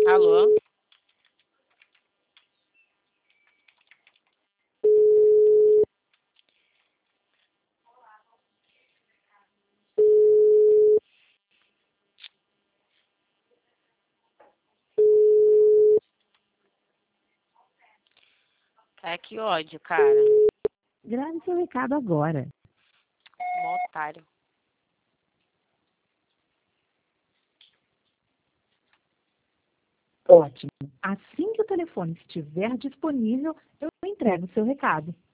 Alô? Que ódio, cara. Grave seu recado agora. Mó otário. Ótimo. Assim que o telefone estiver disponível, eu entrego o seu recado.